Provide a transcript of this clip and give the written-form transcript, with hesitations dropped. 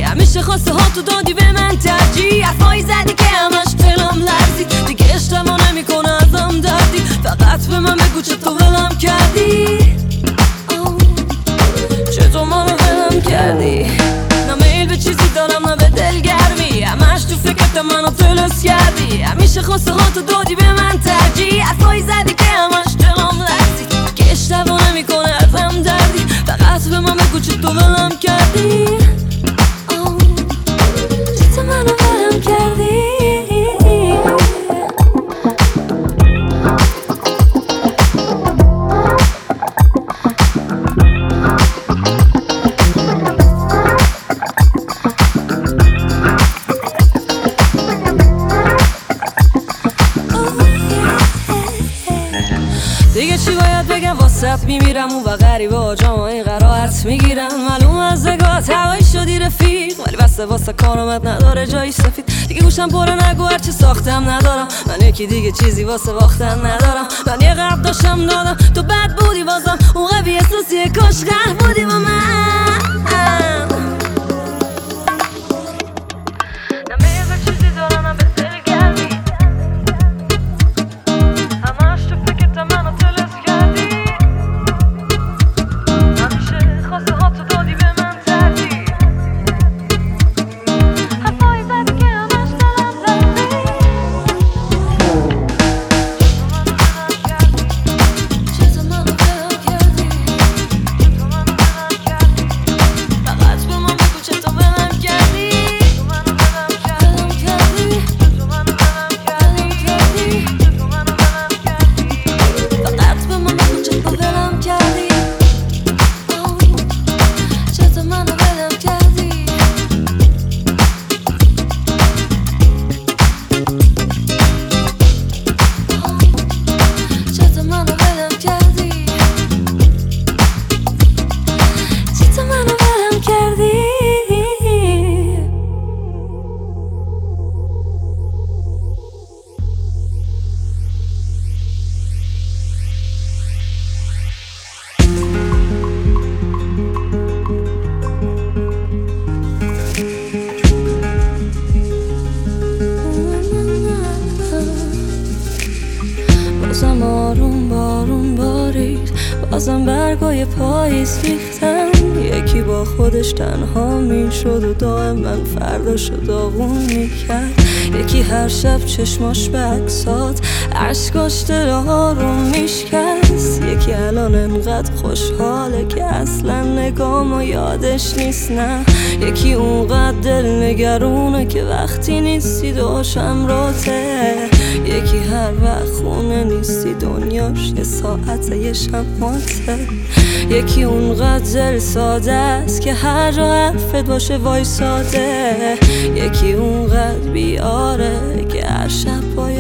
همیشه خواسته ها تو دادی به من ترجیح، حرفایی زدی که همش دلم لرزید، دیگه اشتباه نمیکنه ازم دردی، فقط به من بگو چطور ولم کردی، چطور منو ولم کردی. نه میل به چیزی دارم نه به دلگرمی، همش تو فکرت منو تلس کردی، همیشه خواسته ها تو دادی به من ترجیح، حرفایی زدی که همش دلم لرزید، که اشتباه نمیکنه ازم دردی، فقط به من بگو چطور ولم کردی، چطور منو ولم کردی. دیگه چی باید بگم واسط میمیرم اون و غریبه آجام این قرارت میگیرم، معلوم از نگاهت هوایی شدی رفیق، ولی بسته واسه کارامت نداره جایی سفید، دیگه گوشم پره نگو هرچی ساختم ندارم، من یکی دیگه چیزی واسه باختن ندارم، من یه قرب داشتم دادم تو بد بودی بازم اون قوی احساسیه کاش قهر بودی با من. بازم آروم بارون بارید، بازم برگای پاییز ریختن، یکی با خودش تنها میشد و دائما فرداشو داغون میکرد، یکی هر شب چشماش به عکسات عشقاش دل آروم میشکست، یکی الان انقدر خوشحاله که اصلا نگامو یادش نیست، نه یکی اونقدر دل نگرونه که وقتی نیستی دوشم راته، یکی هر وقت خونه نیستی دنیاش یه ساعت یه شماته، یکی اونقدر دل ساده است که هر جا حرفت باشه وایساده، یکی اونقدر بیاره که هر شب